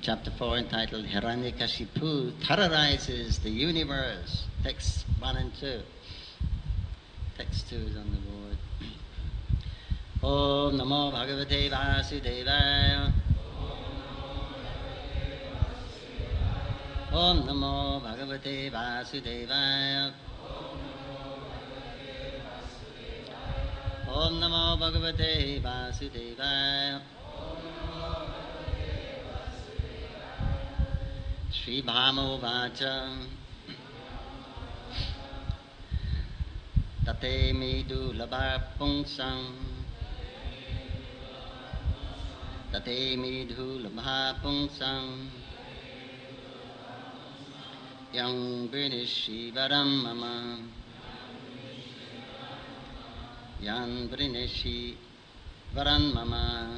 chapter 4 entitled Hiranyakashipu terrorizes the universe. Text 1 and 2. Text 2 is on the board. Om Namo Bhagavate Vasudevaya. Om Namo Bhagavate Vasudevaya. Om Namo Bhagavate Vasudevaya. Shri Bhama Vacha Tate Midu Labha Pungsam Tate Midu Labha Pungsam Yang Brinishi Varam Mama Yang Brinishi Varan Mama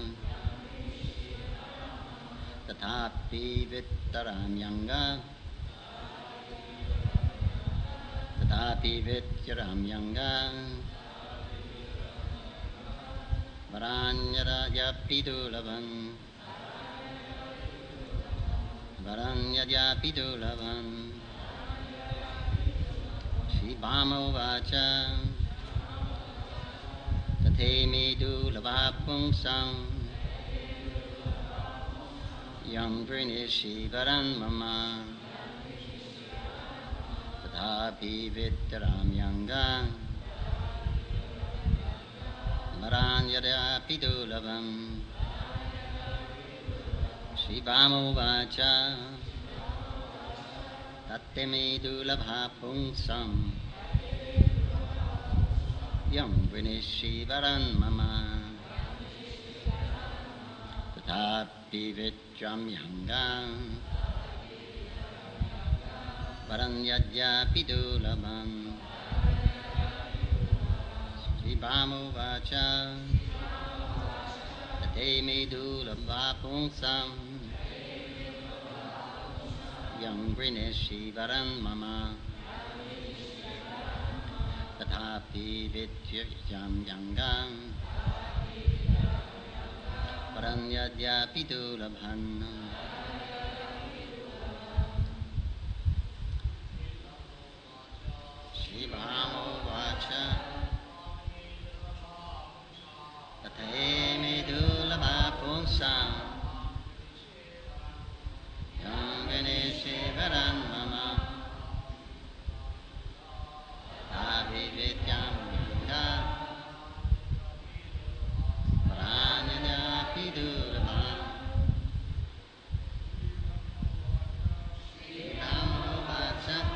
Tatapi Vittaram Yanga Tatapi Vittaram Yanga Varanyada Yapidulavan Varanyada Yapidulavan Shri Bhama Vacha Tate Midu Labha Pungsam Yam Brinishi Varan Mama Tatapi Vittaram Yanga Maranyada Pidulavam Shri Bhama Vacha Tatte Dulabha Pungsam Yam Brinishi Varan Mama Tatapi Vitram Yanga Varanyadya Pidulavam Shri Bhama Vacha Tate Medulabha Pungsam Yam Brinishi Varan Mama Tatapi Vityam Yanga Varanyadya Pidulabhan Shri Bhama Vacha Tate Medulabha Pungsam Yam Brinishi Varan Mama Tatapi Vityam Yanga Varanyadya Pidulabhan Shri Bhama Vacha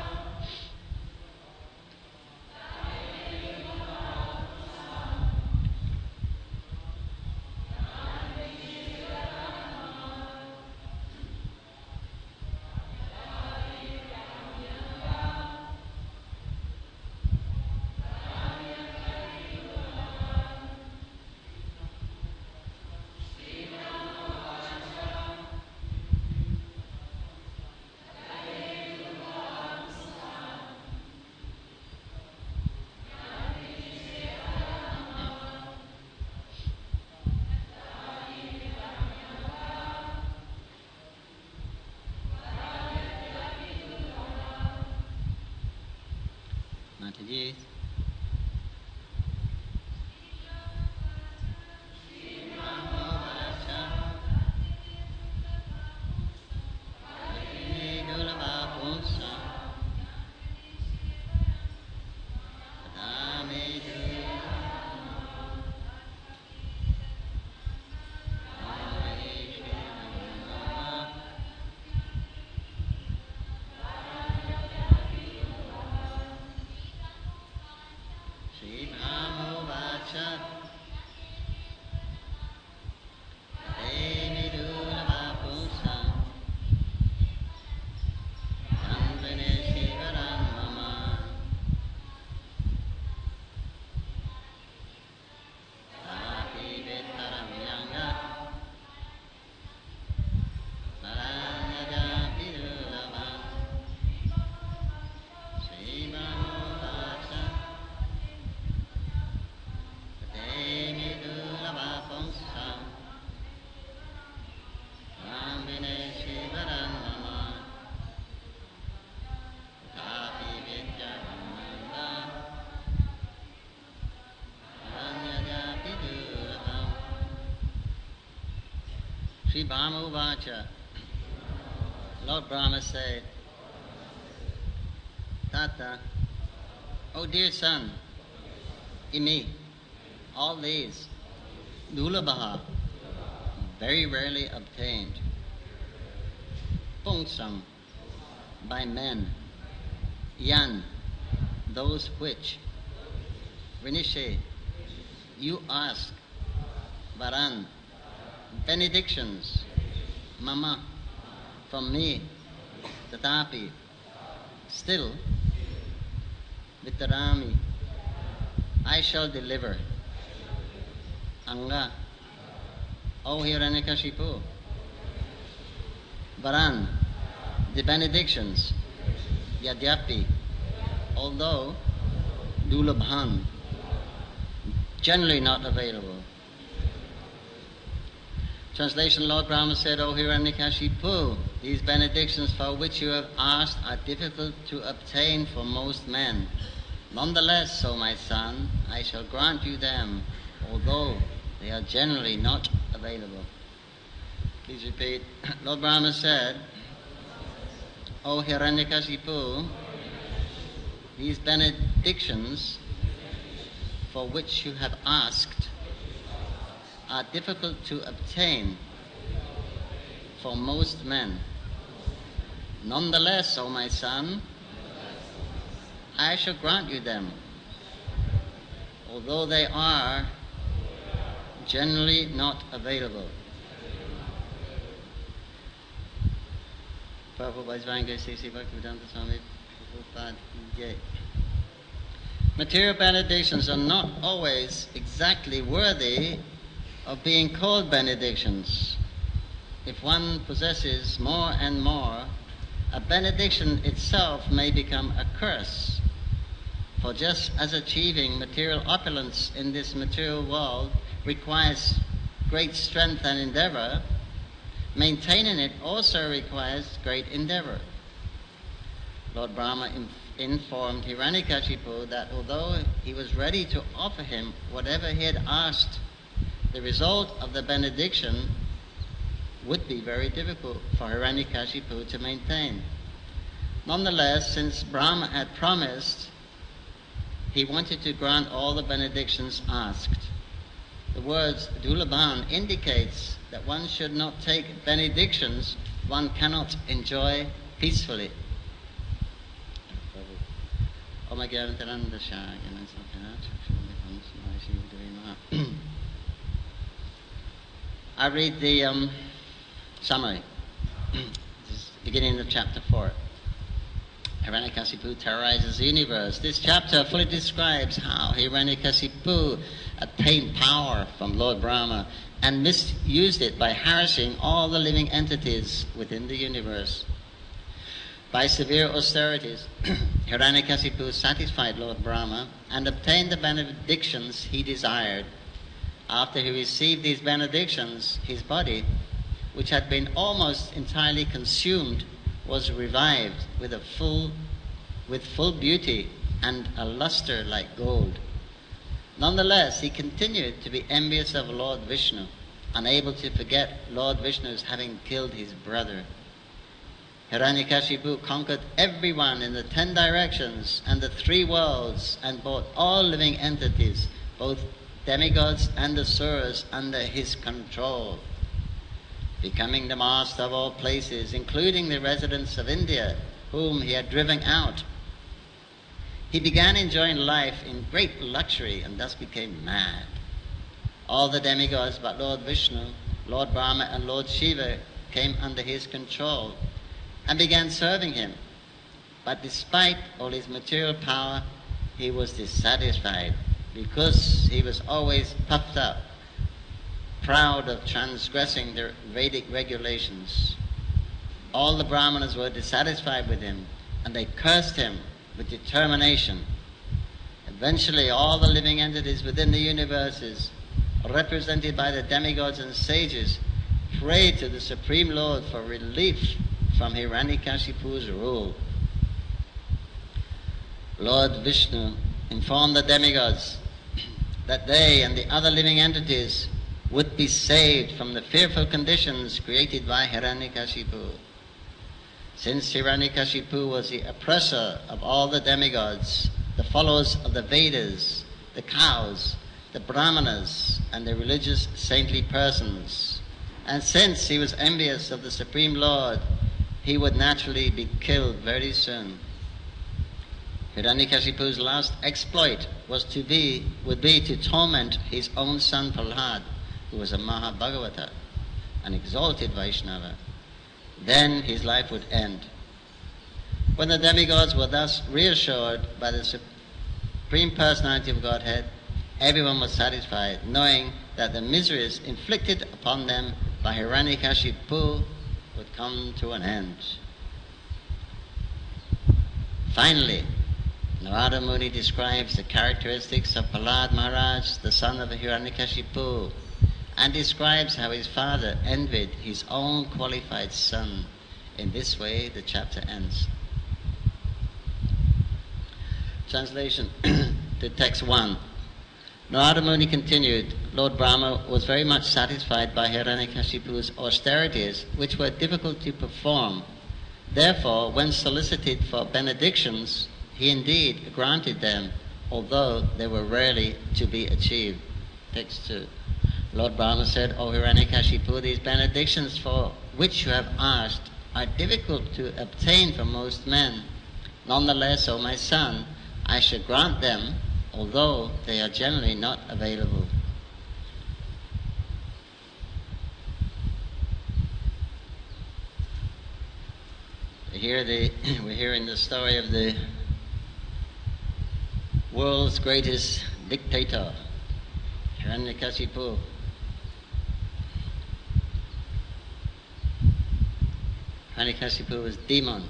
Mataji. Sri Brahma Uvacha, Lord Brahma said, Tata, oh dear son, Imi, all these, Dulabha, very rarely obtained. Pungsam, by men. Yan, those which. Vinishe, you ask. Varan, benedictions. Mama, from me. Tatapi, still. Vitarami, I shall deliver. Anga, O Hiranyakashipu. Varan, the benedictions. Yadyapi, although Dulabhan, generally not available. Translation, Lord Brahma said, O Hiranyakashipu, these benedictions for which you have asked are difficult to obtain for most men. Nonetheless, O my son, I shall grant you them, although they are generally not available. Please repeat. Lord Brahma said, O Hiranyakashipu, these benedictions for which you have asked are difficult to obtain for most men. Nonetheless, O my son, I shall grant you them, although they are generally not available. Material benedictions are not always exactly worthy of being called benedictions. If one possesses more and more, a benediction itself may become a curse. For just as achieving material opulence in this material world requires great strength and endeavor, maintaining it also requires great endeavor. Lord Brahma informed Hiranyakashipu that although he was ready to offer him whatever he had asked, the result of the benediction would be very difficult for Hiranyakashipu to maintain. Nonetheless, since Brahma had promised, he wanted to grant all the benedictions asked. The words Dulabhan indicates that one should not take benedictions one cannot enjoy peacefully. I read the summary. This is beginning of chapter 4. Hiranyakashipu terrorizes the universe. This chapter fully describes how Hiranyakashipu obtained power from Lord Brahma and misused it by harassing all the living entities within the universe. By severe austerities, Hiranyakashipu satisfied Lord Brahma and obtained the benedictions he desired. After he received these benedictions, his body, which had been almost entirely consumed, was revived with full beauty and a luster like gold. Nonetheless, he continued to be envious of Lord Vishnu, unable to forget Lord Vishnu's having killed his brother. Hiranyakashipu conquered everyone in the 10 directions and the 3 worlds and brought all living entities, both demigods and asuras, under his control. Becoming the master of all places, including the residents of India, whom he had driven out, he began enjoying life in great luxury and thus became mad. All the demigods but Lord Vishnu, Lord Brahma and Lord Shiva came under his control and began serving him. But despite all his material power, he was dissatisfied because he was always puffed up, proud of transgressing the Vedic regulations. All the Brahmanas were dissatisfied with him and they cursed him with determination. Eventually all the living entities within the universes, represented by the demigods and sages, prayed to the Supreme Lord for relief from Hiranyakashipu's rule. Lord Vishnu informed the demigods that they and the other living entities would be saved from the fearful conditions created by Hiranyakashipu. Since Hiranyakashipu was the oppressor of all the demigods, the followers of the Vedas, the cows, the Brahmanas, and the religious saintly persons, and since he was envious of the Supreme Lord, he would naturally be killed very soon. Hiranyakashipu's last exploit would be to torment his own son Prahlad, who was a Mahabhagavata, an exalted Vaishnava. Then his life would end. When the demigods were thus reassured by the Supreme Personality of Godhead, everyone was satisfied, knowing that the miseries inflicted upon them by Hiranyakashipu would come to an end. Finally, Narada Muni describes the characteristics of Prahlad Maharaj, the son of Hiranyakashipu, and describes how his father envied his own qualified son. In this way, the chapter ends. Translation to text 1. Narada Muni continued, Lord Brahma was very much satisfied by Hiranyakashipu's austerities, which were difficult to perform. Therefore, when solicited for benedictions, he indeed granted them, although they were rarely to be achieved. Text 2. Lord Brahma said, O Hiranyakashipu, these benedictions for which you have asked are difficult to obtain for most men. Nonetheless, O my son, I shall grant them, although they are generally not available. We're hearing the story of the world's greatest dictator, Hiranyakashipu. Hiranyakashipu was demon,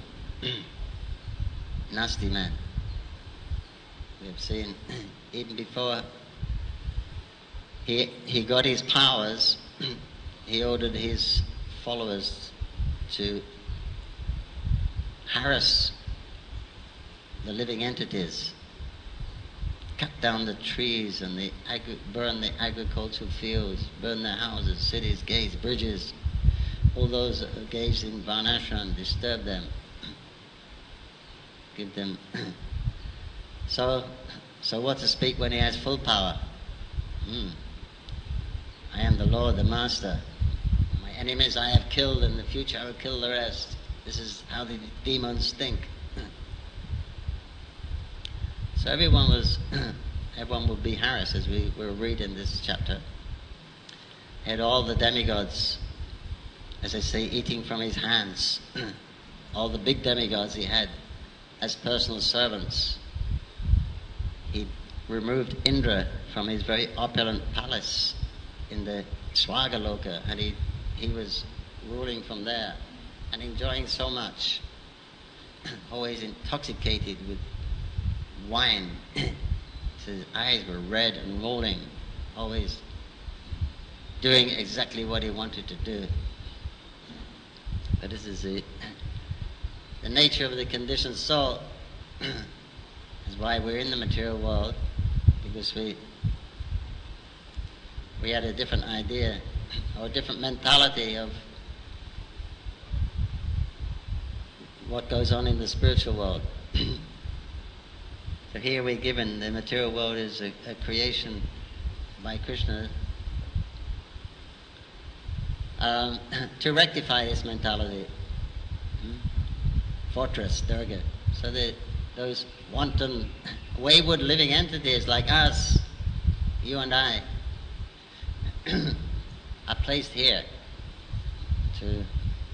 nasty man. We have seen even before he got his powers, he ordered his followers to harass the living entities, cut down the trees and burn the agricultural fields, burn their houses, cities, gates, bridges. All those engaged in varnashram, disturb them, give them. So what to speak when he has full power? I am the Lord, the Master. My enemies I have killed, in the future I will kill the rest. This is how the demons think. So everyone would be harassed, as we will read in this chapter. He had all the demigods, as I say, eating from his hands. All the big demigods he had as personal servants. He removed Indra from his very opulent palace in the Swargaloka, and he was ruling from there and enjoying so much, always intoxicated with wine. His eyes were red and rolling, always doing exactly what he wanted to do. But this is the nature of the conditioned soul. Is why we're in the material world, because we had a different idea or a different mentality of what goes on in the spiritual world. So here we're given the material world is a creation by Krishna to rectify this mentality. Fortress, Durga. So that those wanton, wayward living entities like us, you and I, are placed here to.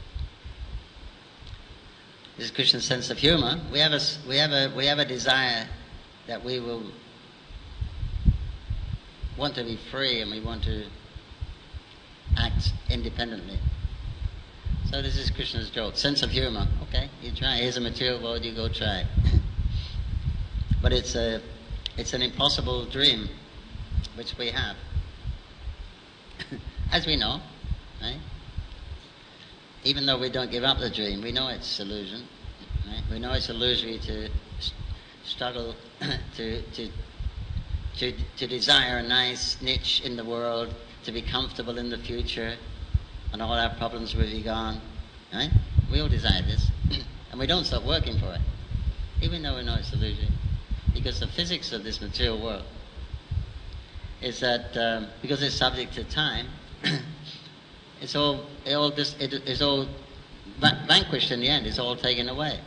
This is Krishna's sense of humor. We have a desire that we will want to be free and we want to act independently. So this is Krishna's joke, sense of humor. Okay, you try. Here's a material world. You go try. But it's an impossible dream, which we have, as we know, right? Even though we don't give up the dream, we know it's illusion, right? We know it's illusory to struggle to desire a nice niche in the world, to be comfortable in the future, and all our problems will be gone. Right? We all desire this, and we don't stop working for it, even though we know it's illusion. Because the physics of this material world is that because it's subject to time, it's all vanquished in the end. It's all taken away.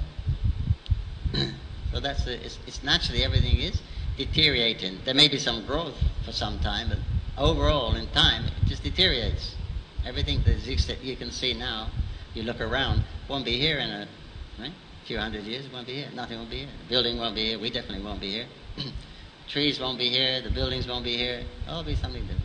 So it's naturally everything is deteriorating. There may be some growth for some time, but overall in time it just deteriorates. Everything that exists that you can see now, you look around, won't be here in a few hundred years. It won't be here. Nothing will be here. The building won't be here. We definitely won't be here. Trees won't be here. The buildings won't be here. It'll be something different.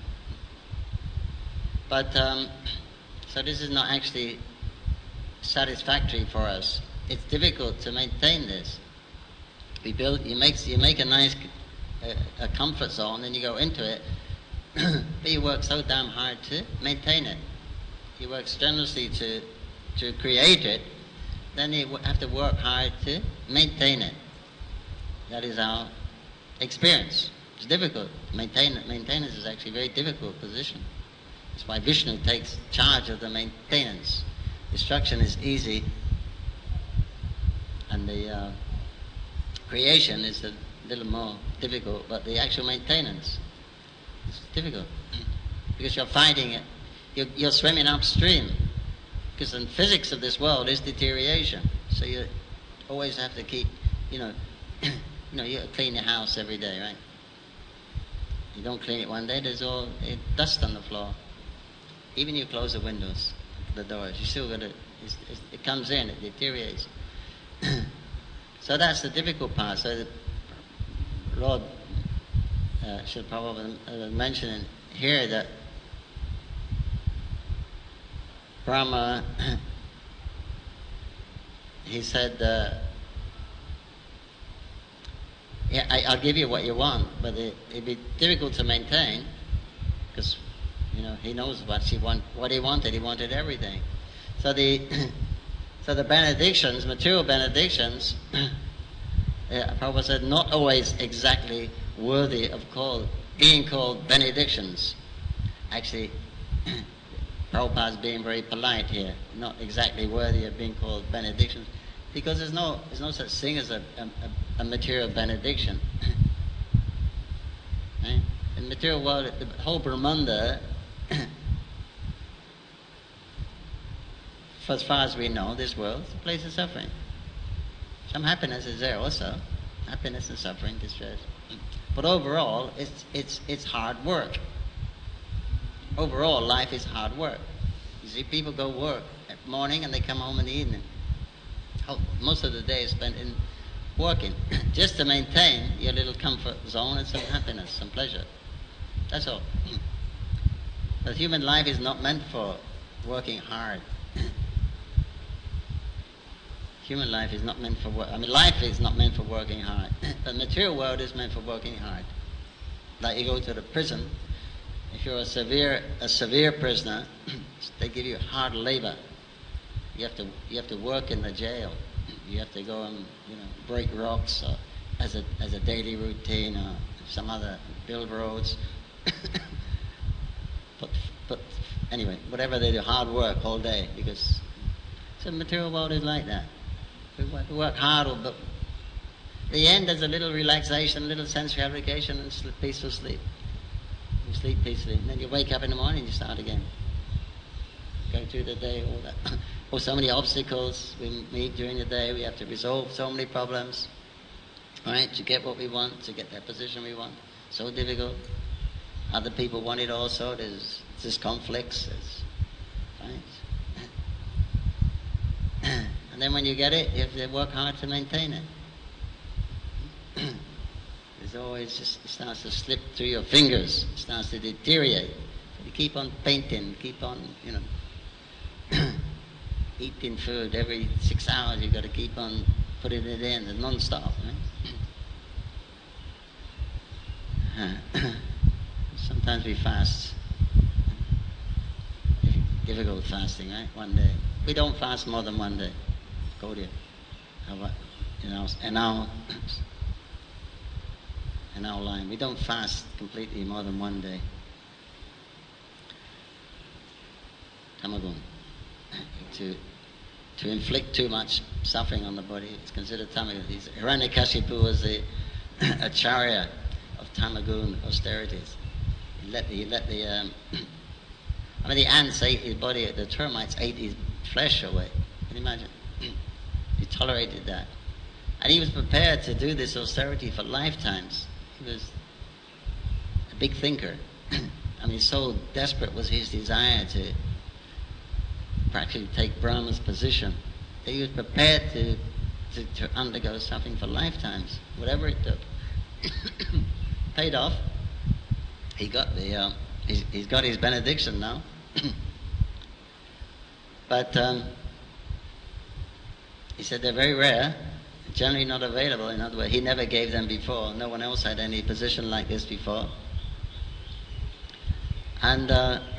But so this is not actually satisfactory for us. It's difficult to maintain this. You make a nice a comfort zone, and you go into it, but you work so damn hard to maintain it. You work strenuously to create it, then you have to work hard to maintain it. That is our experience. It's difficult. Maintenance is actually a very difficult position. That's why Vishnu takes charge of the maintenance. Destruction is easy, and the creation is a little more difficult, but the actual maintenance is difficult because you're fighting it. You're swimming upstream, because the physics of this world is deterioration. So you always have to keep, you clean your house every day, right? You don't clean it one day, there's all dust on the floor. Even you close the windows, the doors, you still got to. It comes in, it deteriorates. So that's the difficult part. So the Lord should probably mention here that Brahma, he said, I'll give you what you want, but it'd be difficult to maintain, because he knows what he wanted. He wanted everything. So the benedictions, material benedictions, Prabhupada said, not always exactly worthy of being called benedictions. Actually, Prabhupada's being very polite here, not exactly worthy of being called benedictions, because there's no such thing as a material benediction. Right? In the material world, the whole Brahmanda, for as far as we know, this world is a place of suffering. Some happiness is there also, happiness and suffering, distress. But overall, it's hard work. Overall, life is hard work. You see, people go work at morning and they come home in the evening. Most of the day is spent in working, just to maintain your little comfort zone and some happiness, some pleasure. That's all. But human life is not meant for working hard. Human life is not meant for work. Life is not meant for working hard. The material world is meant for working hard. Like you go to the prison. If you're a severe prisoner, they give you hard labor. You have to work in the jail. You have to go and break rocks as a daily routine, or some other build roads. but anyway, whatever they do, hard work all day, because the material world is like that. We work hard, but at the end there's a little relaxation, a little sensory application, and peaceful sleep. You sleep peacefully, and then you wake up in the morning and you start again. Go through the day, all that. Oh, so many obstacles we meet during the day. We have to resolve so many problems, right? To get what we want, to get that position we want. So difficult. Other people want it also. There's conflicts. Right? And then when you get it, you have to work hard to maintain it. There's always it starts to slip through your fingers. It starts to deteriorate. So you keep on painting, keep on, eating food every 6 hours. You've got to keep on putting it in, non-stop. Right? Sometimes we fast. Difficult fasting, right? One day. We don't fast more than one day. Go there. In our line. We don't fast completely more than one day. tamagun, to inflict too much suffering on the body. It's considered tamagun. Hiranyakashipu was a acharya of tamagun austerities. He let the the ants ate his body, the termites ate his flesh away. Can you imagine? He tolerated that. And he was prepared to do this austerity for lifetimes. He was a big thinker. So desperate was his desire to practically take Brahma's position that he was prepared to undergo suffering for lifetimes, whatever it took. Paid off. He got he's got his benediction now. But he said they're very rare, generally not available. In other words, he never gave them before. No one else had any position like this before. And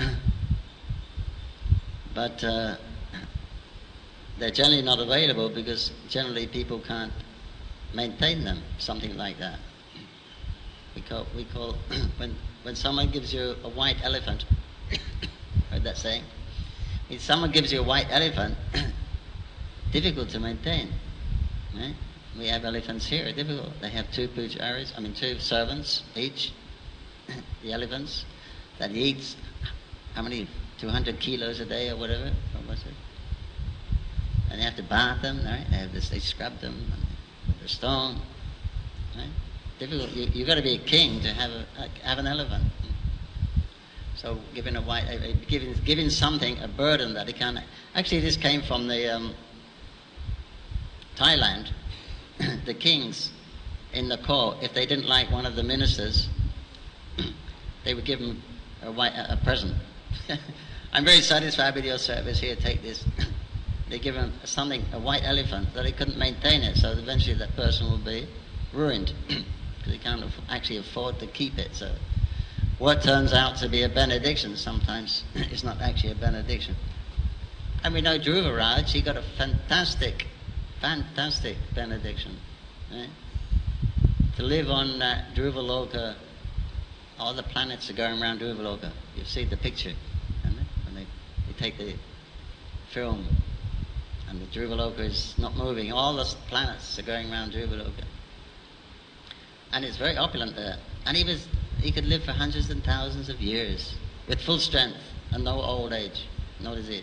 but they're generally not available because generally people can't maintain them. Something like that. We call when someone gives you a white elephant. Heard that saying? If someone gives you a white elephant, difficult to maintain. Right? We have elephants here, difficult. They have two pujaris, two servants each. The elephants that he eats, how many? 200 kilos a day or whatever. What was it? And they have to bath them, right? They scrub them with a stone. Right? Difficult. You've got to be a king to have an elephant. So giving something a burden that it can't. Actually, this came from the Thailand. The kings in the court, if they didn't like one of the ministers, they would give him a present. I'm very satisfied with your service. Here, take this. They give him a white elephant, that he couldn't maintain it, so eventually that person will be ruined because he can't actually afford to keep it. So what turns out to be a benediction sometimes is not actually a benediction. And we know Dhruva Raj, he got a fantastic benediction. Right? To live on Dhruva Loka, all the planets are going around Dhruva Loka. You see the picture, when they take the film, and the Dhruva Loka is not moving. All the planets are going around Dhruva Loka. And it's very opulent there. And he could live for hundreds and thousands of years with full strength and no old age, no disease.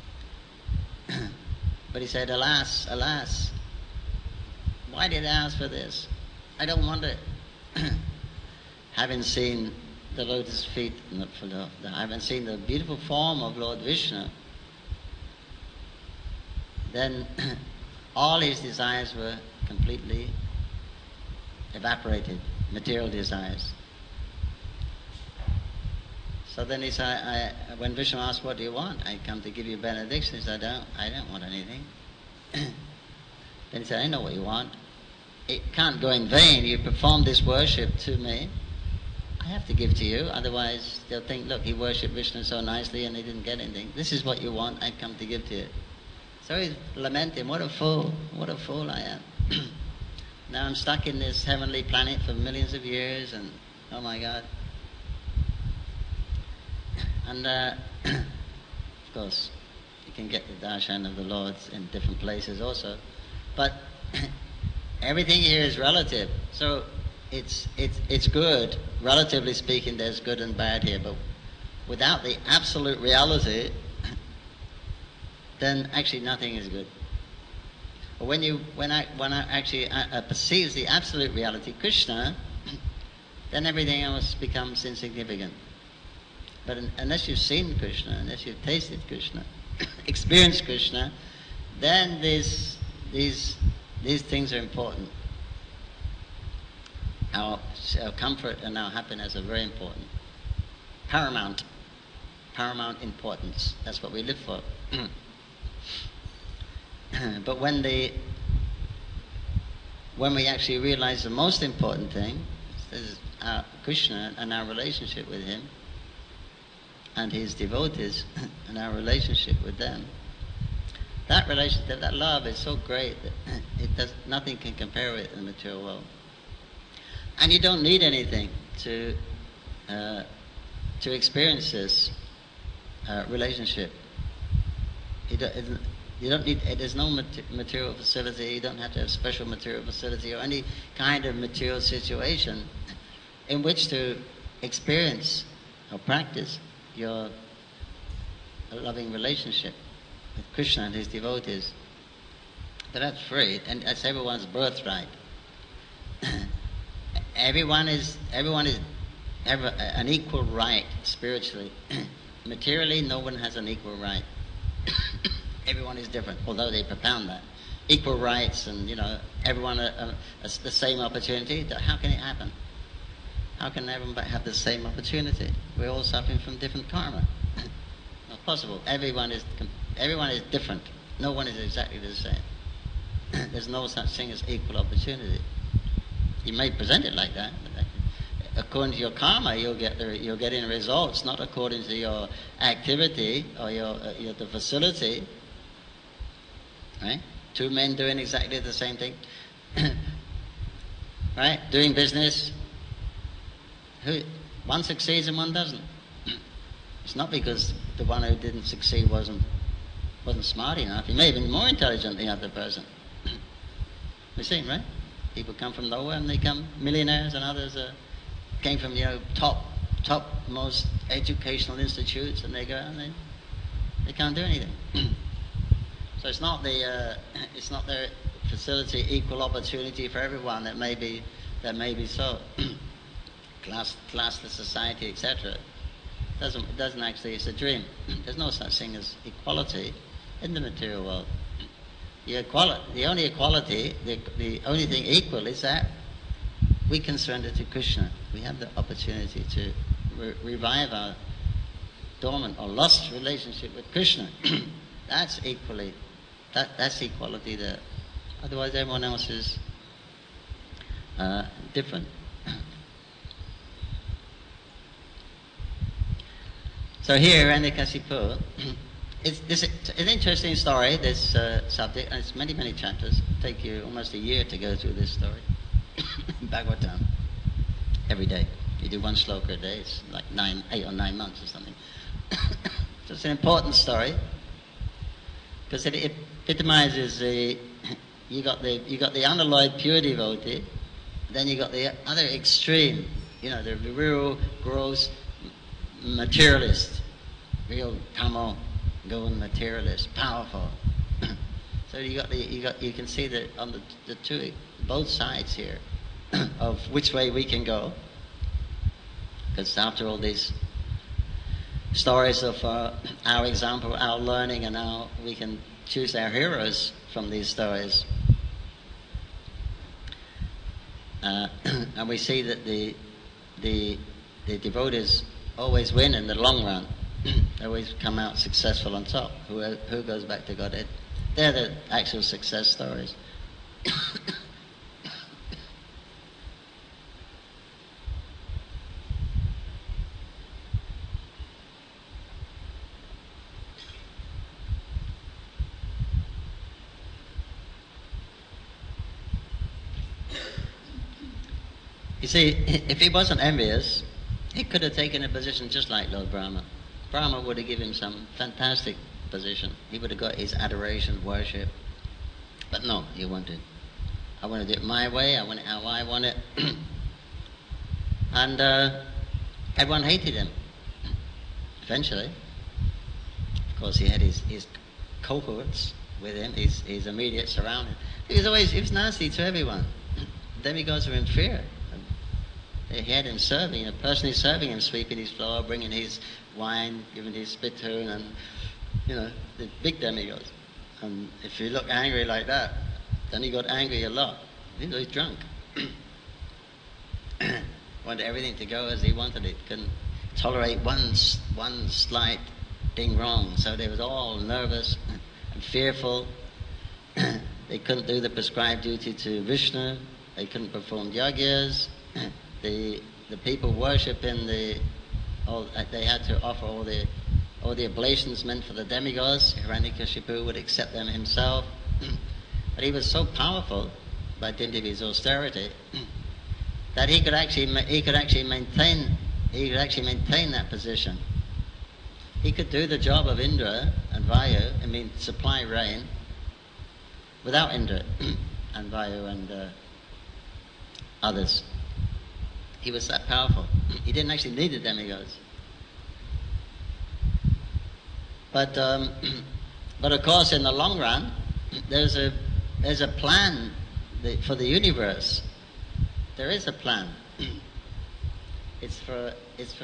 But he said, alas, alas, why did I ask for this? I don't want it. Having seen the lotus feet, having seen the beautiful form of Lord Vishnu, then all his desires were completely evaporated, material desires. So then he said, when Vishnu asked, what do you want? I come to give you benediction. He said, I don't want anything. Then he said, I know what you want. It can't go in vain. You perform this worship to me. I have to give to you. Otherwise, they'll think, look, he worshipped Vishnu so nicely and he didn't get anything. This is what you want. I come to give to you. So he's lamenting, what a fool I am. Now I'm stuck in this heavenly planet for millions of years and, oh my God. And of course, you can get the darshan of the Lords in different places also. But everything here is relative. So it's good, relatively speaking, there's good and bad here. But without the absolute reality, then actually nothing is good. But when I actually perceives the absolute reality, Krishna, then everything else becomes insignificant. But unless you've seen Krishna, unless you've tasted Krishna, experienced Krishna, then these things are important. Our comfort and our happiness are very important. Paramount importance. That's what we live for. But when we actually realize the most important thing is our Krishna and our relationship with him, and his devotees and our relationship with them, that relationship, that love is so great that nothing can compare with it in the material world. And you don't need anything to experience this relationship. You don't need. There's no material facility. You don't have to have special material facility or any kind of material situation in which to experience or practice your loving relationship with Krishna and his devotees. But that's free, and that's everyone's birthright. Everyone have an equal right spiritually. Materially, no one has an equal right. Everyone is different, although they propound that. Equal rights and, everyone has the same opportunity. How can it happen? How can everyone have the same opportunity? We're all suffering from different karma. Not possible. Everyone is different. No one is exactly the same. There's no such thing as equal opportunity. You may present it like that, but according to your karma, you'll get in results, not according to your activity or the facility. Right? Two men doing exactly the same thing. Right? Doing business. One succeeds and one doesn't. It's not because the one who didn't succeed wasn't smart enough. He may have been more intelligent than the other person. We've seen, right? People come from nowhere and they become millionaires, and others came from top-most educational institutes, and they go and they can't do anything. So it's not their facility, equal opportunity for everyone. That may be so. Classless society, etc. It doesn't actually. It's a dream. There's no such thing as equality in the material world. The only equality, the only thing equal is that we can surrender to Krishna. We have the opportunity to revive our dormant or lost relationship with Krishna. That's equality there. Otherwise, everyone else is different. So here, Hiranyakashipu, it's an interesting story, this subject, and it's many, many chapters. It'll take you almost a year to go through this story. Bhagavatam, every day. You do one sloka a day, it's like 8 or 9 months or something. So it's an important story, because it epitomizes you got the unalloyed pure devotee, then you got the other extreme, the real gross materialist, real tamo, going materialist, powerful. So you can see that on the two, both sides here, of which way we can go. Because after all these stories of our example, our learning, and how we can choose our heroes from these stories, and we see that the devotees always win in the long run. They always come out successful on top. Who goes back to Godhead? They're the actual success stories. You see, if he wasn't envious, he could have taken a position just like Lord Brahma. Brahma would have given him some fantastic position. He would have got his adoration, worship. But no, he wanted, I want to do it my way, I want it how I want it. And everyone hated him. Eventually. Of course, he had his cohorts with him, his immediate surroundings. He was nasty to everyone. Demigods were in fear. He had him serving, personally serving him, sweeping his floor, bringing his wine, giving his spittoon, and, the big demigods. And if you look angry like that, then he got angry a lot. He was drunk. Wanted everything to go as he wanted it. Couldn't tolerate one slight thing wrong. So they was all nervous and fearful. They couldn't do the prescribed duty to Vishnu. They couldn't perform yagyas. The people worshipping they had to offer all the oblations meant for the demigods. Hiranyakashipu would accept them himself. But he was so powerful by dint of his austerity that he could actually maintain that position. he could do the job of Indra and Vayu, I mean supply rain, without Indra and Vayu and others. He was that powerful. He didn't actually need the demigods. But of course, in the long run, there's a plan for the universe. There is a plan. It's for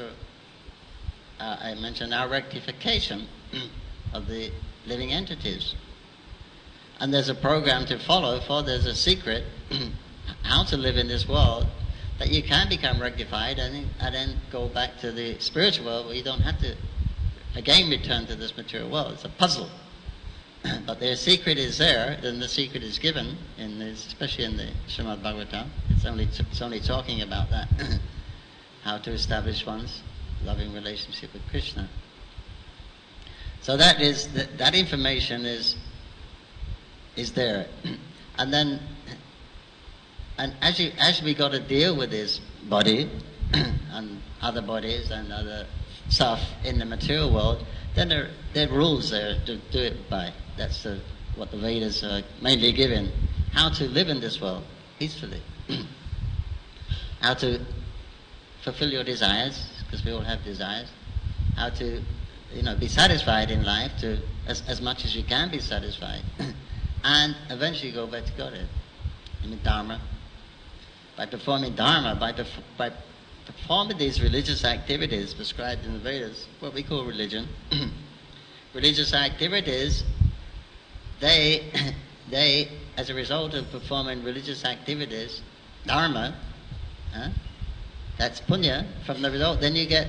I mentioned our rectification of the living entities. And there's a program to follow, for there's a secret how to live in this world, that you can become rectified and then go back to the spiritual world where you don't have to again return to this material world. It's a puzzle. But their secret is there, and the secret is given, especially in the Srimad Bhagavatam. It's only talking about that, how to establish one's loving relationship with Krishna. So that information is there. And then, and as we got to deal with this body and other bodies and other stuff in the material world, then there are rules there to do it by. That's what the Vedas are mainly given. How to live in this world peacefully. How to fulfill your desires, because we all have desires. How to, be satisfied in life, as much as you can be satisfied. And eventually go back to Godhead. Dharma. By performing Dharma, by performing these religious activities prescribed in the Vedas, what we call religion, religious activities, they, as a result of performing religious activities, Dharma, that's punya, from the result, then you get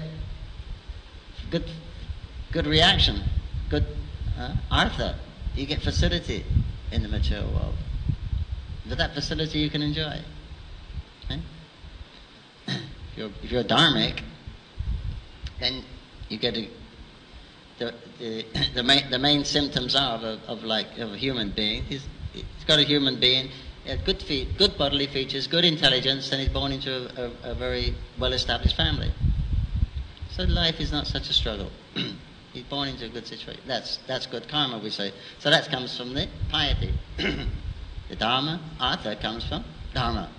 good reaction, good artha, you get facility in the material world. With that facility you can enjoy. Okay? If you're dharmic, then you get the main symptoms are of a human being. He's got a human being, good bodily features, good intelligence, and he's born into a very well-established family. So life is not such a struggle. He's born into a good situation. That's good karma, we say. So that comes from the piety. The dharma, artha, comes from dharma.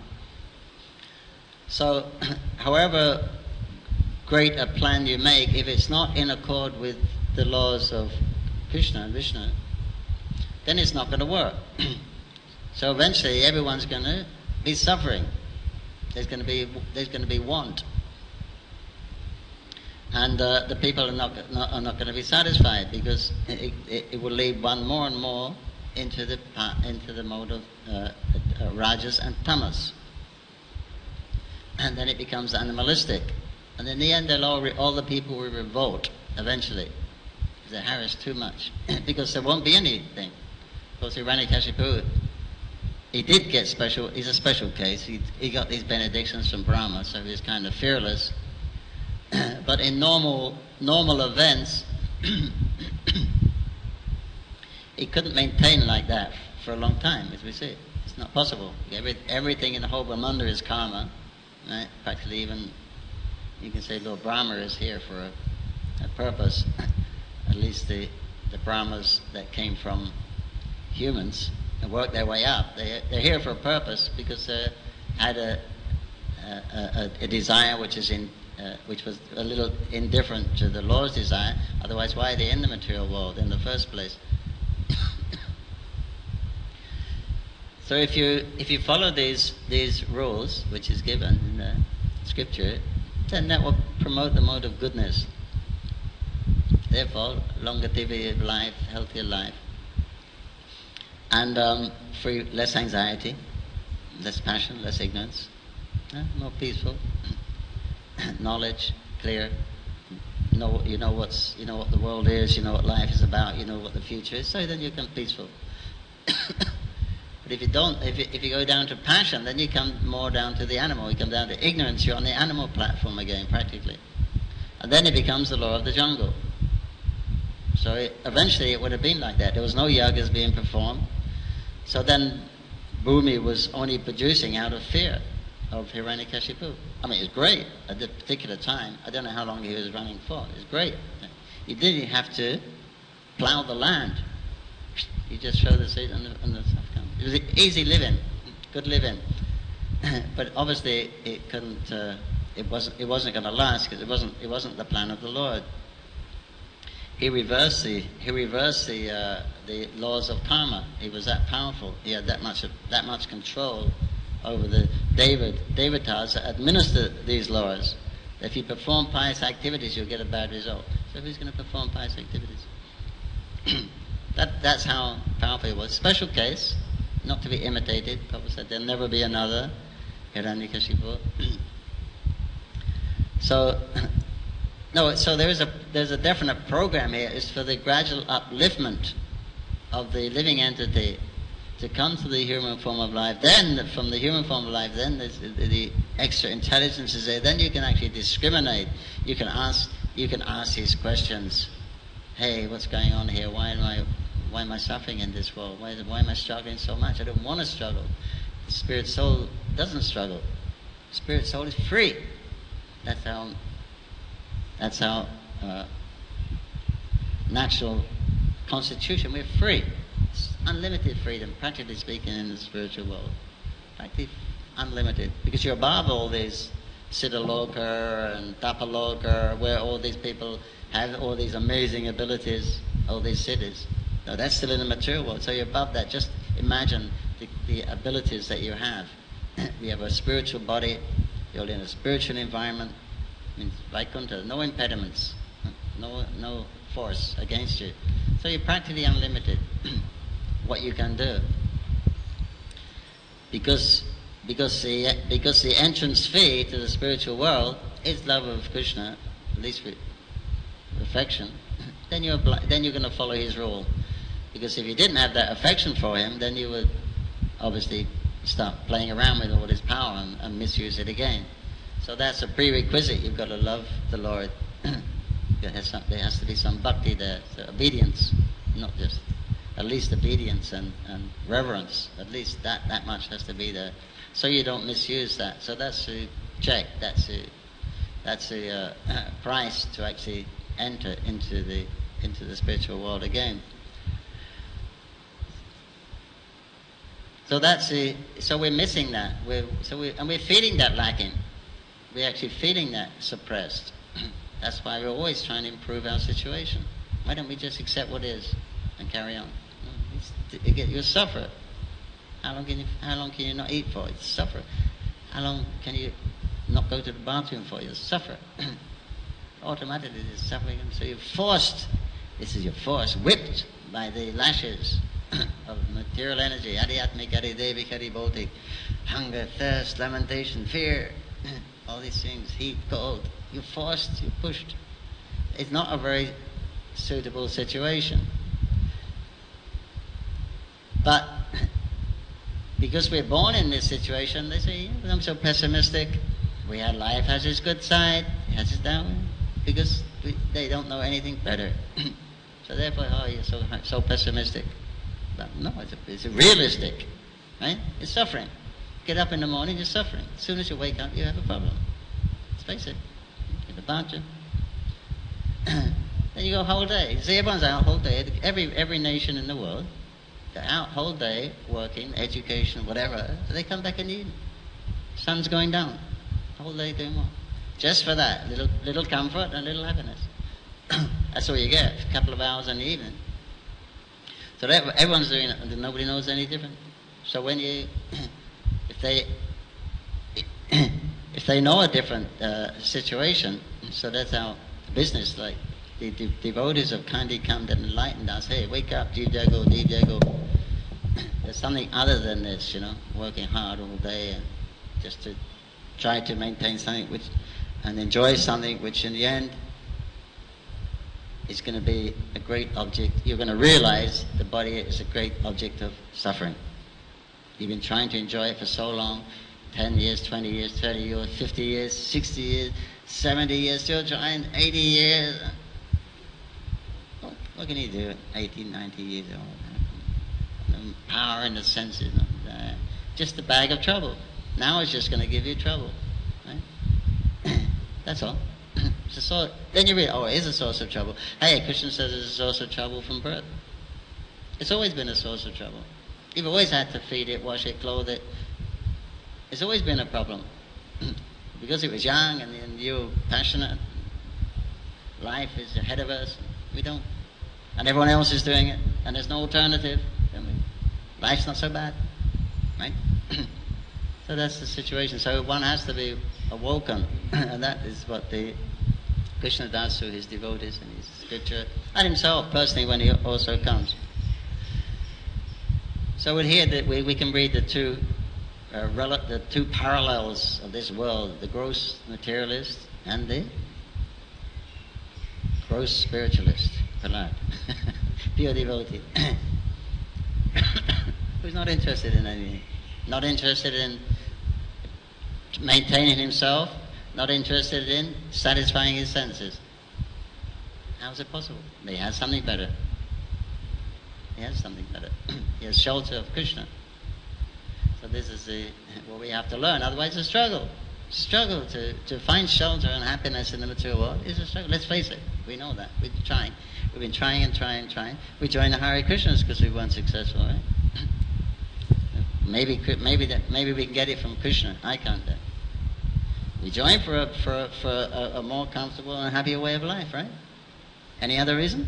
So, however great a plan you make, if it's not in accord with the laws of Krishna and Vishnu, then it's not going to work. So eventually everyone's going to be suffering. There's going to be want. And the people are not going to be satisfied, because it will lead one more and more into the mode of rajas and tamas, and then it becomes animalistic, and in the end all the people will revolt eventually, because they harass too much, because there won't be anything. Of course, Hiranyakashipu, he did get special. He's a special case. He got these benedictions from Brahma, so he was kind of fearless. But in normal events, he couldn't maintain like that for a long time, as we see. It's not possible. Everything in the whole Brahmanda is karma, right? Practically, even you can say Lord Brahma is here for a purpose. At least the Brahmas that came from humans and worked their way up, they're here for a purpose, because they had a desire which was a little indifferent to the Lord's desire. Otherwise, why are they in the material world in the first place? So if you follow these rules, which is given in the scripture, then that will promote the mode of goodness. Therefore, longevity of life, healthier life, and less anxiety, less passion, less ignorance, more peaceful. Knowledge, clear. You know what the world is. You know what life is about. You know what the future is. So then you become peaceful. But if you don't, if you go down to passion, then you come more down to the animal. You come down to ignorance. You're on the animal platform again, practically, and then it becomes the law of the jungle. So eventually it would have been like that. There was no yagas being performed. So then Bhumi was only producing out of fear of Hiranyakashipu. I mean, it was great at that particular time. I don't know how long he was running for. It was great. You didn't have to plow the land. You just throw the seed and the stuff comes. It was easy living, good living. But obviously it couldn't. It wasn't going to last because it wasn't the plan of the Lord. He reversed the laws of karma. He was that powerful. He had that much control over the devatas that administer these laws. If you perform pious activities, you'll get a bad result. So who's going to perform pious activities? That's how powerful he was. Special case, not to be imitated. Prabhupada said there'll never be another Hiranyakashipu. So there's a definite program here. It's for the gradual upliftment of the living entity to come to the human form of life. Then from the human form of life, then the extra intelligence is there. Then you can actually discriminate. You can ask these questions. Hey, what's going on here? Why am I suffering in this world? Why am I struggling so much? I don't want to struggle. The spirit soul doesn't struggle. The spirit soul is free. That's our natural constitution. We're free. It's unlimited freedom, practically speaking, in the spiritual world. Practically unlimited. Because you're above all these Siddhaloka and Tapaloka, where all these people have all these amazing abilities, all these siddhis. No, that's still in the material world. So you're above that. Just imagine the abilities that you have. You have a spiritual body. You're in a spiritual environment. Means Vaikuntha, no impediments, no force against you. So you're practically unlimited. What you can do, because the entrance fee to the spiritual world is love of Krishna, at least with affection. Then you're going to follow his rule. Because if you didn't have that affection for him, then you would obviously start playing around with all his power and misuse it again. So that's a prerequisite. You've got to love the Lord. There has to be some bhakti there, so obedience, not just, at least obedience and reverence. At least that much has to be there, so you don't misuse that. So that's the check. That's the price to actually enter into the spiritual world again. So we're missing that. We're feeling that lacking. We're actually feeling that suppressed. That's why we're always trying to improve our situation. Why don't we just accept what is and carry on? You'll suffer. How long can you not eat for? You'll suffer. How long can you not go to the bathroom for? You'll suffer. Automatically you're suffering. So you're forced. You're forced, whipped by the lashes of material energy. Adhyatmik, adhidevic, adhibautic. Hunger, thirst, lamentation, fear. All these things, heat, cold. You're forced, you're pushed. It's not a very suitable situation. But because we're born in this situation, they say, I'm so pessimistic. Life has its good side, it has its down, because they don't know anything better. So therefore, you're so pessimistic. But no, it's realistic, right? It's suffering. Get up in the morning, you're suffering. As soon as you wake up, you have a problem. Let's face it. Get a bunch. Then you go whole day. You see, everyone's out whole day. Every nation in the world, they're out whole day working, education, whatever. So they come back in the evening. Sun's going down. Whole day doing what? Just for that, little comfort and little happiness. That's all you get. A couple of hours in the evening. So everyone's doing it, and nobody knows any different. So when if they know a different situation, so that's our business. Like the devotees have kindly come and enlightened us. Hey, wake up, Jeev Jago, Jeev Jago. There's something other than this, working hard all day and just to try to maintain something and enjoy something which in the end is going to be a great object. You're going to realize the body is a great object of suffering. You've been trying to enjoy it for so long, 10 years, 20 years, 30 years, 50 years, 60 years, 70 years, still trying, 80 years. What can you do at 80, 90 years old? No power in the senses. Just a bag of trouble. Now it's just going to give you trouble. Right? That's all. Then you realize, oh, it is a source of trouble. Hey, Krishna says it's a source of trouble from birth. It's always been a source of trouble. You've always had to feed it, wash it, clothe it. It's always been a problem. Because it was young and you're passionate, life is ahead of us. We don't. And everyone else is doing it. And there's no alternative. Life's not so bad. Right? So that's the situation. So one has to be awoken. And that is what the Krishna does through his devotees and his scripture. And himself personally when he also comes. So in here that we can read the two parallels of this world, the gross materialist and the gross spiritualist, Prahlad, pure devotee, who's not interested in anything, not interested in maintaining himself, not interested in satisfying his senses. How is it possible? He has something better. He has something better. He has shelter of Krishna. So this is what we have to learn. Otherwise it's a struggle. Struggle to find shelter and happiness in the material world is a struggle. Let's face it. We know that. We've been trying. We've been trying and trying and trying. We joined the Hare Krishnas because we weren't successful, right? Maybe we can get it from Krishna. I can't do it. We joined for a more comfortable and happier way of life, right? Any other reason?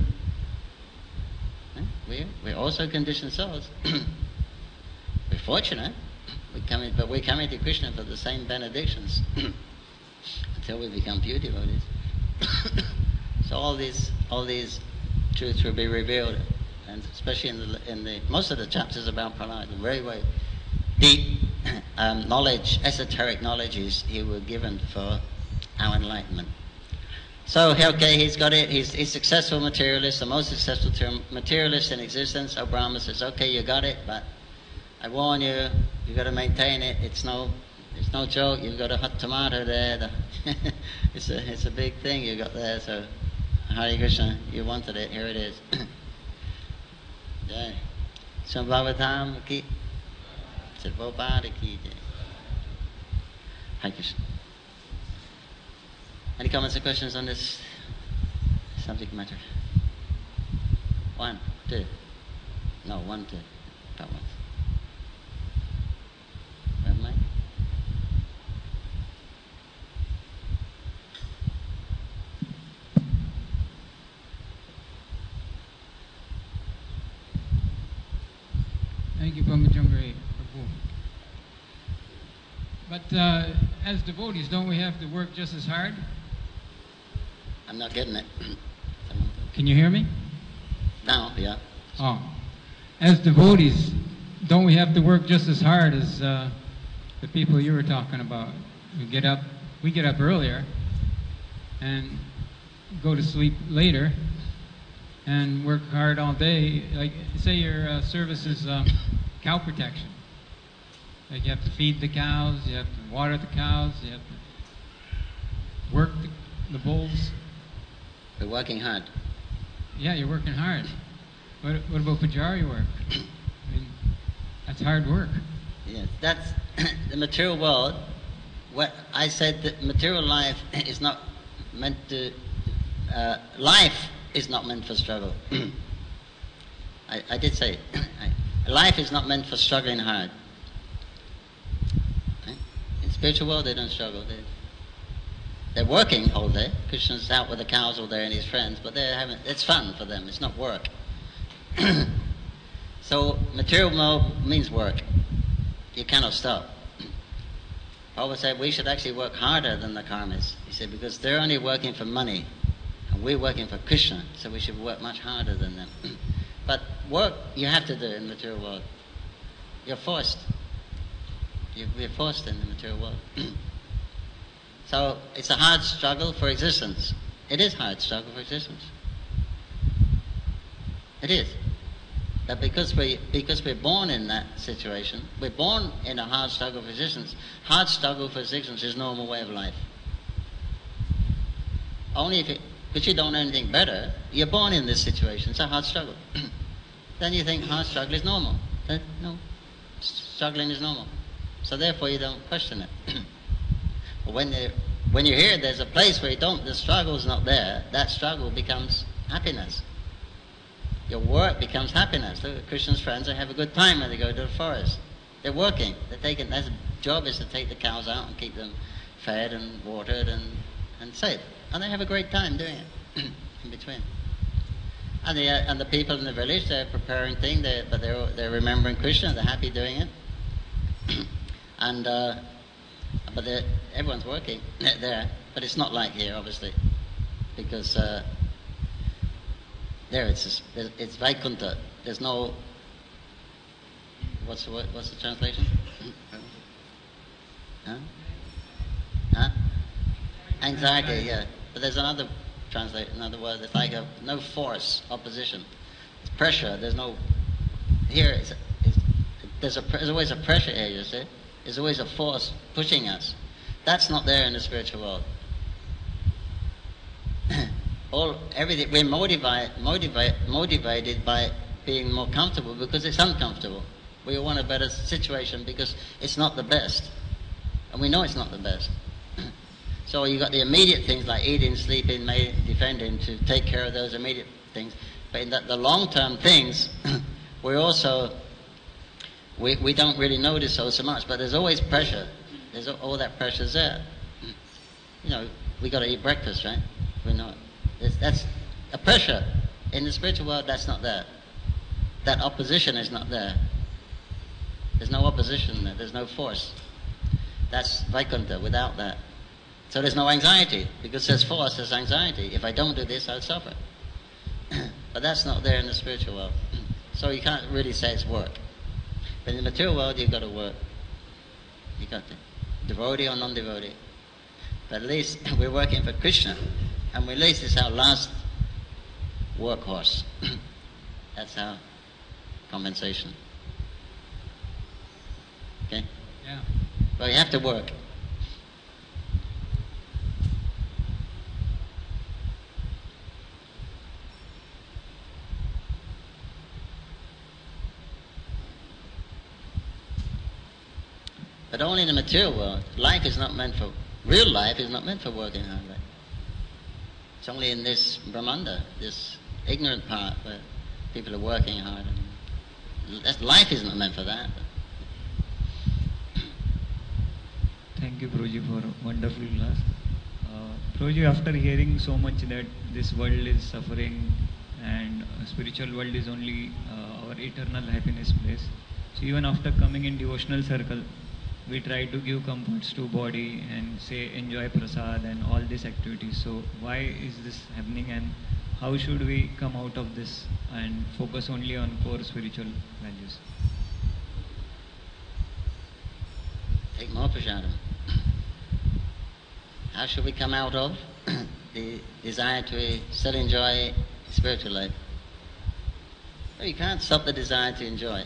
We're also conditioned souls. We're fortunate. But we're coming to Krishna for the same benedictions until we become pure devotees. So all these truths will be revealed, and especially in the most of the chapters about Prahlad, very, very deep knowledge, esoteric knowledges he was given for our enlightenment. So, okay, he's got it. He's successful materialist, the most successful materialist in existence. So Brahma says, okay, you got it, but I warn you, you've got to maintain it. It's no joke. You've got a hot tomato there. It's a big thing you got there. So, Hare Krishna, you wanted it. Here it is. Jai. Shambhavatam ki. Sarvopāda ki jai. Hare Krishna. Any comments or questions on this subject matter? 1, 2. No, 1, 2. Not once. Red mic? Thank you, Brahmachandra Prabhu. But as devotees, don't we have to work just as hard? I'm not getting it. Can you hear me? Now, yeah. Oh. As devotees, don't we have to work just as hard as the people you were talking about? We get up earlier and go to sleep later and work hard all day. Like, say your service is cow protection. Like, you have to feed the cows, you have to water the cows, you have to work the bulls. We're working hard. Yeah, you're working hard. What about pujari work? I mean, that's hard work. Yes, that's the material world. What I said, that material life is not meant to. Life is not meant for struggle. I did say it. Life is not meant for struggling hard. Right? In spiritual world, they don't struggle. They're working all day. Krishna's out with the cows all day and his friends, but it's fun for them. It's not work. So material mode means work. You cannot stop. Prabhupada said we should actually work harder than the karmis. He said because they're only working for money and we're working for Krishna, so we should work much harder than them. But work you have to do in the material world. You're forced. We're forced in the material world. So it's a hard struggle for existence. It is a hard struggle for existence. It is. But because we're born in that situation, we're born in a hard struggle for existence. Hard struggle for existence is normal way of life. Only because you don't know anything better, you're born in this situation. It's a hard struggle. Then you think hard struggle is normal. No, struggling is normal. So therefore you don't question it. But when when you hear there's a place where the struggle's not there, that struggle becomes happiness. Your work becomes happiness. The Christian's friends, they have a good time when they go to the forest. They're working. Their job is to take the cows out and keep them fed and watered and safe. And they have a great time doing it in between. And the people in the village, they're preparing things, but they're remembering Krishna, they're happy doing it. And but everyone's working there, but it's not like here, obviously, because there it's Vaikuntha. There's no what's the translation? Huh? Anxiety, yeah. But there's another word. It's like no force, opposition. It's pressure. There's no. Here, there's always a pressure here. You see, there's always a force pushing us. That's not there in the spiritual world. Everything we're motivated by being more comfortable because it's uncomfortable. We want a better situation because it's not the best, and we know it's not the best. So you got the immediate things like eating, sleeping, defending to take care of those immediate things. But in the long-term things, we don't really notice so much. But there's always pressure. There's all that pressure's there. You know, we got to eat breakfast, right? We know it. That's a pressure. In the spiritual world, that's not there. That opposition is not there. There's no opposition there. There's no force. That's Vaikuntha without that. So there's no anxiety, because there's force, there's anxiety. If I don't do this, I'll suffer. But that's not there in the spiritual world. So you can't really say it's work. But in the material world, you've got to work. You've got to. Devotee or non-devotee. But at least we're working for Krishna. And at least it's our last workhorse. That's our compensation. Okay? Yeah. Well, you have to work. But only in the material world. Real life is not meant for working hard. Right? It's only in this Brahmanda, this ignorant part, where people are working hard. Life is not meant for that. Thank you, Prabhuji, for a wonderful class. Prabhuji, after hearing so much that this world is suffering and spiritual world is only our eternal happiness place, so even after coming in devotional circle, we try to give comforts to body and say enjoy prasad and all these activities. So why is this happening, and how should we come out of this and focus only on core spiritual values? Take more prasadam. How should we come out of the desire to still enjoy spiritual life? Well, you can't stop the desire to enjoy.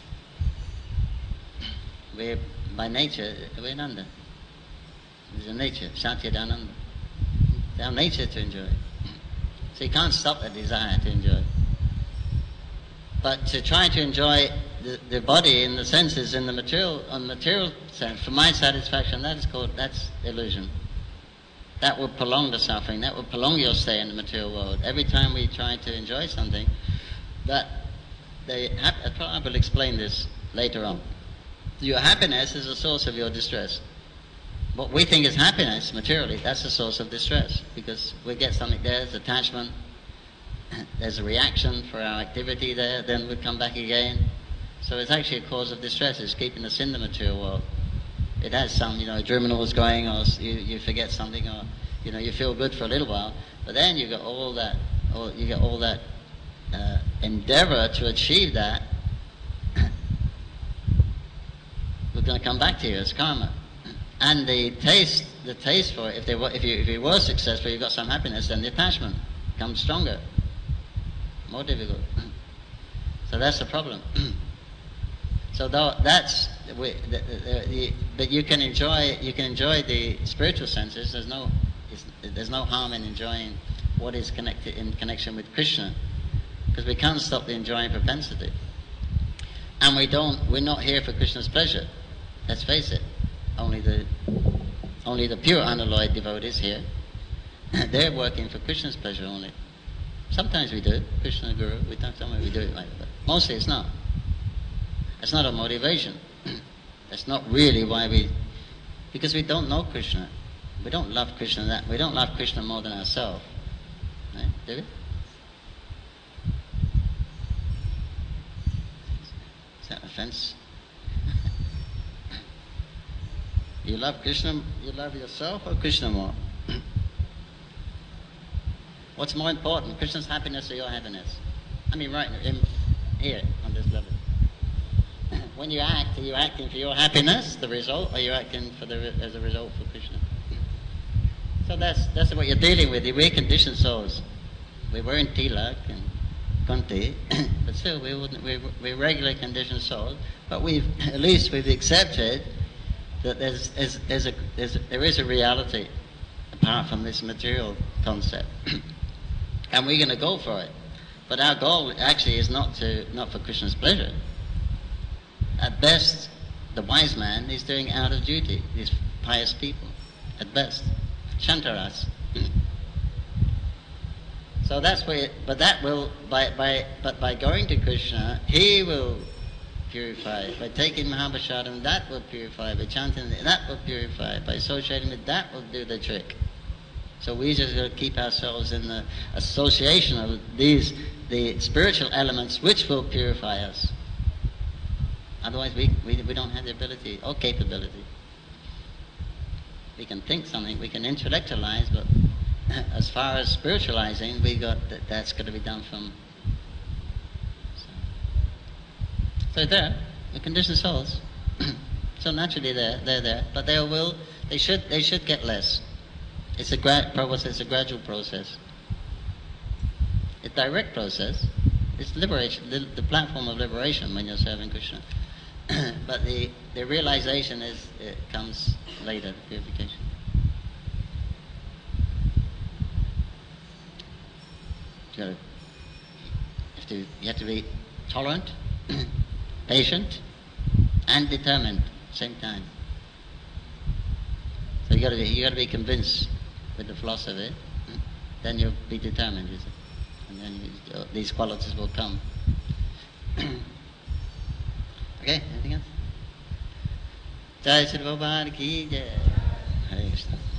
We're by nature, we're Nanda. There's a nature, Satyadananda. It's our nature to enjoy. So you can't stop the desire to enjoy. But to try to enjoy the body in the senses, on the material sense, for my satisfaction, that's illusion. That will prolong the suffering. That will prolong your stay in the material world. Every time we try to enjoy something, I will explain this later on. Your happiness is a source of your distress. What we think is happiness, materially, that's a source of distress. Because we get something there, there's attachment, there's a reaction for our activity there, then we come back again. So it's actually a cause of distress. It's keeping us in the material world. It has some, adrenals going, or you forget something, or you feel good for a little while, but then you get all that endeavor to achieve that. We're going to come back to you as karma, and the taste for it. If you were successful, you got some happiness, then the attachment comes stronger, more difficult. So that's the problem. So but you can enjoy the spiritual senses. There's no harm in enjoying what is connected in connection with Krishna, because we can't stop the enjoying propensity, and we're not here for Krishna's pleasure. Let's face it. Only Only the pure unalloyed devotees here, they're working for Krishna's pleasure only. Sometimes we do it, Krishna Guru, sometimes we do it like that. But mostly it's not. It's not a motivation. That's not really why because we don't know Krishna. We don't love Krishna we don't love Krishna more than ourselves. Right? Do we? Is that offense? You love Krishna, you love yourself or Krishna more? What's more important, Krishna's happiness or your happiness? I mean, right here, on this level. When you act, are you acting for your happiness, the result, or are you acting as a result for Krishna? So that's what you're dealing with, we're conditioned souls. We were in Tilak and Kunti, but still we're regular conditioned souls, but at least we've accepted that there is a reality apart from this material concept. And we're going to go for it. But our goal actually is not for Krishna's pleasure. At best, the wise man is doing out of duty, these pious people, at best. Shantaras. So that's where, but by going to Krishna, he will purify. By taking Mahabhashadam, that will purify. By chanting, that will purify. By associating with that will do the trick. So we just got to keep ourselves in the association of the spiritual elements which will purify us. Otherwise we don't have the ability or capability. We can think something, we can intellectualize, but as far as spiritualizing, that's got to be done from. So they're conditioned souls. So naturally they're there, but they should get less. It's a gradual process. It's a direct process. It's liberation, the platform of liberation when you're serving Krishna. But the realization comes later, the purification. You have to be tolerant, patient, and determined at the same time. So you got to be convinced with the philosophy. Then you'll be determined, you see. And then these qualities will come. Okay, anything else? Jai Shri Bhagwan ki jai. Hare Krishna.